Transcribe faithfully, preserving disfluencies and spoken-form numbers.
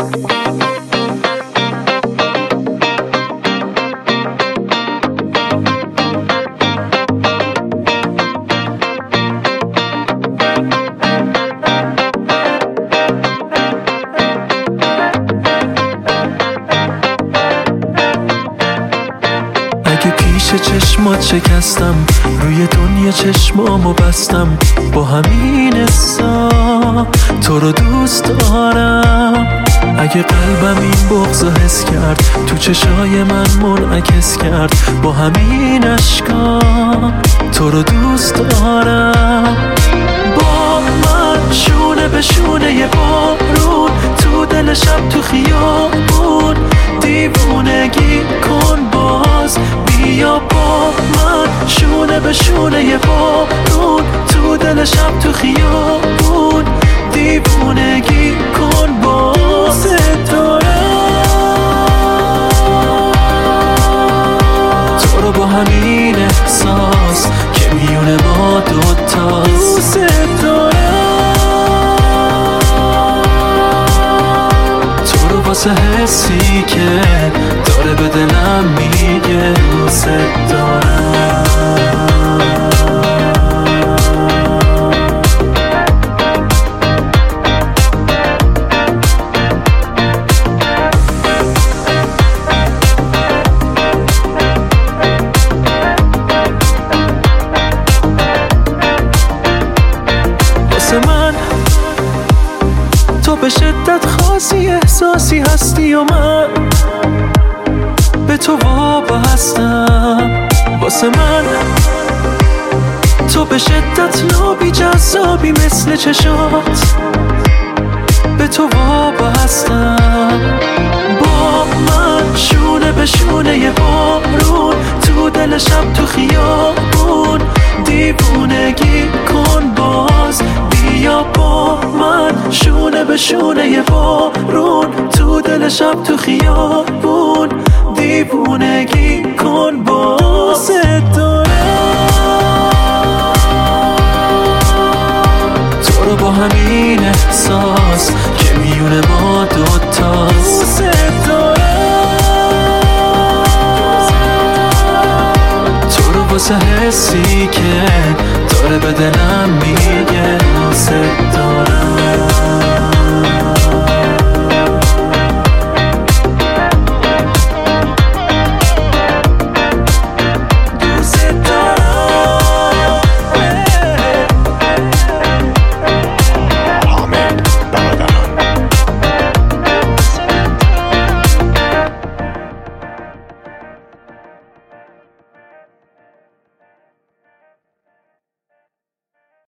اگه پیش چشمات شکستم، روی دنیا چشمامو بستم، با همین حسا تو رو دوست دارم. اگه قلبم این بغضو حس کرد، تو چشای من منعکس کرد، با همین اشکا تو رو دوست دارم. با من شونه به شونه یه بارون، تو دل شب تو خیابون، دیوونگی کن باز بیا با من شونه به شونه یه بارون، تو دل شب تو خیابون، دیوونگی کن باز دارم تو رو با همین احساس که میونه ما دوتاست. تو رو واسه حسی که داره به دلم میگه دوست دارم. واسه من تو به شدت خاصی، احساسی هستی و من به تو وابستم. واسه من تو به شدت لابی، جذابی مثل چشات، به تو وابستم. با من شونه به شونه یه بارون، تو دل شب تو خیابون، دیوونگی کن باز بیا با من شونه به شونه یه بارون، تو دل شب تو خیابون، دیوونگی کن باز دارم تو رو با همین احساس که میونه ما دوتاست. تو رو واسه حسی که داره به دلم میگه دوست دارم.